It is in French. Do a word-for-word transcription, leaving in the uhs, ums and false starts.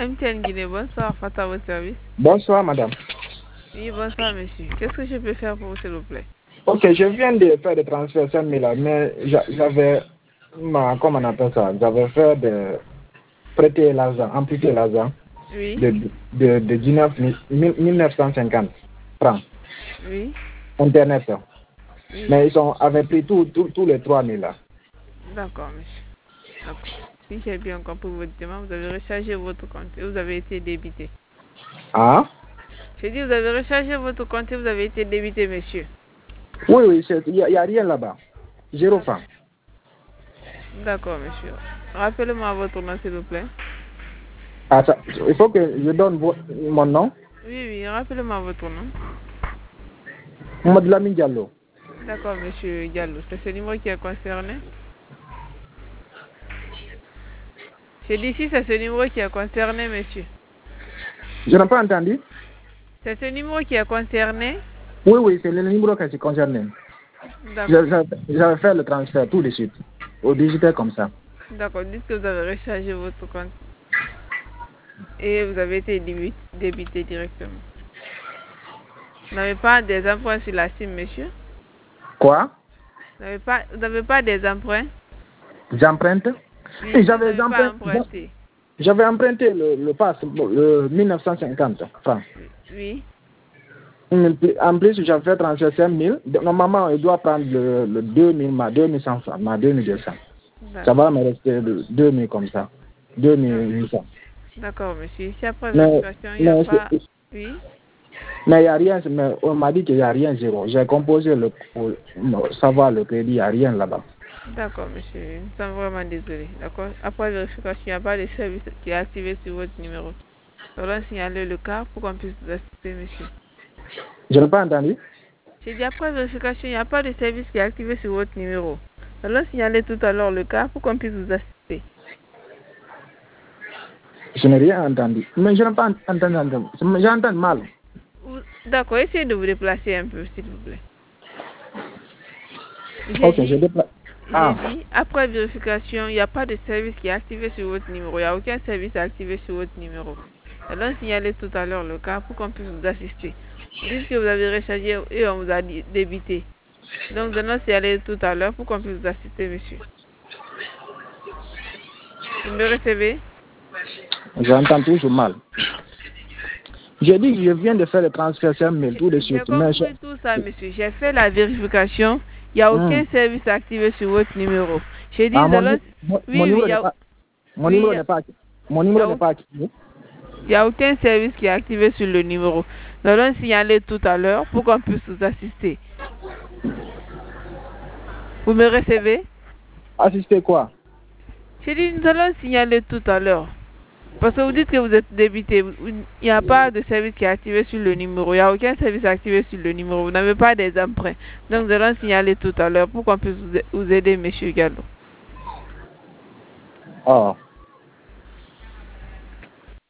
M T N Guinée, bonsoir, Fata à votre service. Bonsoir, madame. Oui, bonsoir, monsieur. Qu'est-ce que je peux faire pour vous, s'il vous plaît? Ok, je viens de faire des transferts cinq mille, mais j'avais, comment on appelle ça, j'avais fait de prêter l'argent, amputer l'argent Oui. de, de, de dix-neuf mille neuf cent cinquante francs. Oui. Internet. Oui. Mais ils ont, avaient pris tous tout, tout les trois mille là. D'accord, monsieur. D'accord. Si j'ai bien compris votre demande, vous avez rechargé votre compte et vous avez été débité. Ah? J'ai dit, vous avez rechargé votre compte et vous avez été débité, monsieur. Oui, oui, il n'y a, a rien là-bas. Zéro franc. D'accord, monsieur. Rappelez-moi votre nom, s'il vous plaît. Ah, ça, il faut que je donne vo mon nom. Oui, oui, rappelez-moi votre nom. Mohamed Lamine Diallo. D'accord, monsieur Diallo. C'est ce numéro qui est concerné. J'ai dit si c'est ce numéro qui est concerné, monsieur. Je n'ai pas entendu. C'est ce numéro qui est concerné. Oui, oui, c'est le numéro qui est concerné. J'avais fait le transfert tout de suite, au digital comme ça. D'accord, dites que vous avez rechargé votre compte et vous avez été débité directement. Vous n'avez pas des emprunts sur la SIM, monsieur? Quoi? Vous n'avez pas, vous n'avez pas des emprunts? J'emprunte? Oui, j'avais emprunté. J'avais emprunté le, le pass, le mille neuf cent cinquante francs. Oui. En plus, j'avais fait transfert cinq mille. Normalement, il doit prendre le, le deux mille, ma deux mille cent francs, ma deux mille deux cents. Ça va me rester deux mille comme ça. deux mille huit cents. D'accord, monsieur. Si après vérification, il n'y a pas... Oui. Mais il n'y a rien, mais on m'a dit qu'il n'y a rien zéro. J'ai composé le, pour savoir le crédit, il n'y a rien là-bas. D'accord, monsieur. Nous sommes vraiment désolés. D'accord. Après vérification, il n'y a pas de service qui est activé sur votre numéro. Nous allons signaler le cas pour qu'on puisse vous assister, monsieur. Je n'ai pas entendu. J'ai dit après vérification, il n'y a pas de service qui est activé sur votre numéro. Nous allons signaler tout à l'heure le cas pour qu'on puisse vous assister. Je n'ai rien entendu. Mais je n'ai pas entendu. J'entends mal. D'accord, essayez de vous déplacer un peu, s'il vous plaît. Ok, je déplace. Ah. J'ai dit, après vérification, il n'y a pas de service qui est activé sur votre numéro. Il n'y a aucun service activé sur votre numéro. Nous allons signaler tout à l'heure le cas pour qu'on puisse vous assister. Dites que vous avez rechargé et on vous a débité. Donc, nous allons signaler tout à l'heure pour qu'on puisse vous assister, monsieur. Vous me recevez? J'entends toujours mal. J'ai dit que je viens de faire le transfert cinq mille tout de suite. J'ai compris mais tout ça, monsieur. J'ai fait la vérification. Il n'y a aucun mmh. service activé sur votre numéro. J'ai dit, ah, mon, allons... mon, oui, mon numéro oui, n'est a... pas, mon oui, numéro n'est pas, mon numéro n'est pas activé. Il n'y a aucun service qui est activé sur le numéro. Nous allons signaler tout à l'heure pour qu'on puisse vous assister. Vous me recevez? Assister quoi? J'ai dit, nous allons signaler tout à l'heure. Parce que vous dites que vous êtes débité. Il n'y a pas de service qui est activé sur le numéro. Il n'y a aucun service activé sur le numéro. Vous n'avez pas des emprunts. Donc nous allons signaler tout à l'heure pour qu'on puisse vous aider, monsieur Gallo. Oh.